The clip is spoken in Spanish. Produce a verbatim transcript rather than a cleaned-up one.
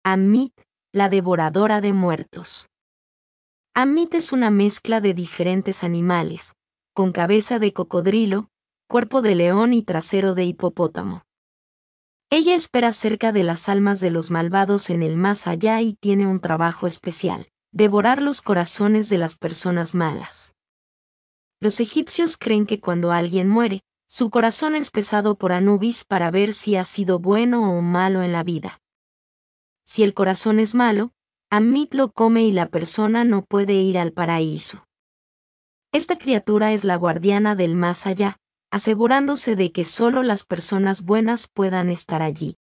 Ammit, la devoradora de muertos. Ammit es una mezcla de diferentes animales, con cabeza de cocodrilo, cuerpo de león y trasero de hipopótamo. Ella espera cerca de las almas de los malvados en el más allá y tiene un trabajo especial: devorar los corazones de las personas malas. Los egipcios creen que cuando alguien muere, su corazón es pesado por Anubis para ver si ha sido bueno o malo en la vida. Si el corazón es malo, Ammit lo come y la persona no puede ir al paraíso. Esta criatura es la guardiana del más allá, asegurándose de que solo las personas buenas puedan estar allí.